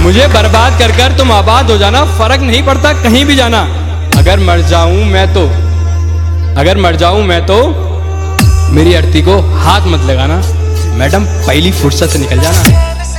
मुझे बर्बाद कर कर तुम आबाद हो जाना, फर्क नहीं पड़ता कहीं भी जाना। अगर मर जाऊं मैं तो मेरी अर्थी को हाथ मत लगाना। मैडम पहली फुर्सत से निकल जाना।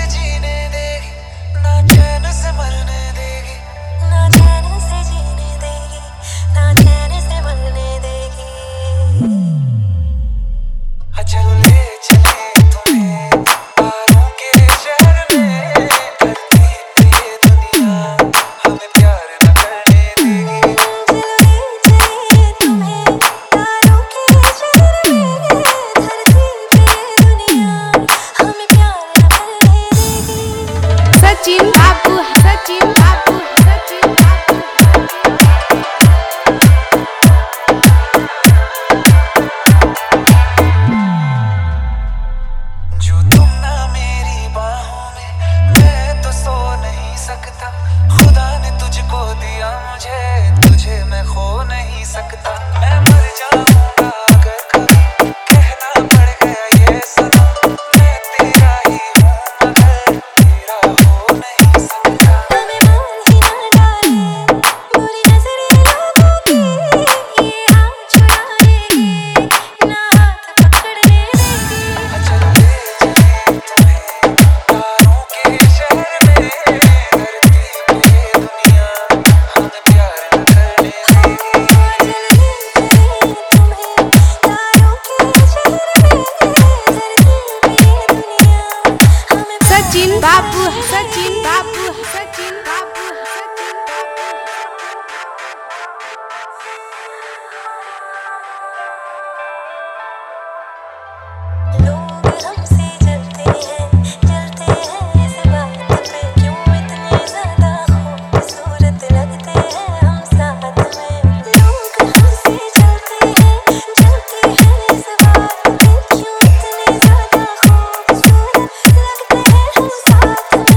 सचिन बाबू, सचिन बाबू, सचिन बाबू। जो तुम ना मेरी बाहों में, मैं तो सो नहीं सकता। खुदा ने तुझको दिया मुझे, तुझे मैं खो नहीं सकता। मैं मर जाऊंगा अगर कभी कहना पड़ गया ये सनम। मैं तेरा ही हूँ मगर तेरा हो नहीं सकता। हमें मान ही ना डाले बुरी नजरें लोगों की, ये हाथ छुड़ा लेगी ना हाथ पकड़ने देगी। चल ले चले तुम्हें तारों के शहर में, धरती पे दुनिया हमें प्यार न करने देगी। सचिन बाबू, सचिन बाबू, सचिन बाबू, सचिन बाबू। लोग हमसे जलते हैं इस बात पे, क्यों इतने ज्यादा खूबसूरत लगते हैं हम साथ में। लोग हमसे जलते हैं इस बात पे, क्यों इतने ज्यादा खूबसूरत लगते हैं हम साथ में।